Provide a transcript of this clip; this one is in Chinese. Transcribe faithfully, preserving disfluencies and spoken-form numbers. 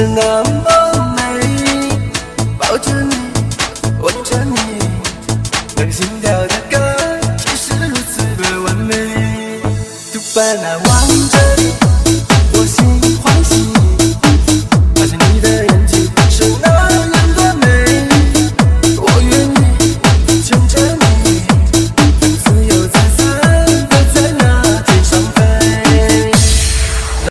那么美，抱着你，吻着你，让心跳的歌就是如此的完美。杜拜那望着我心。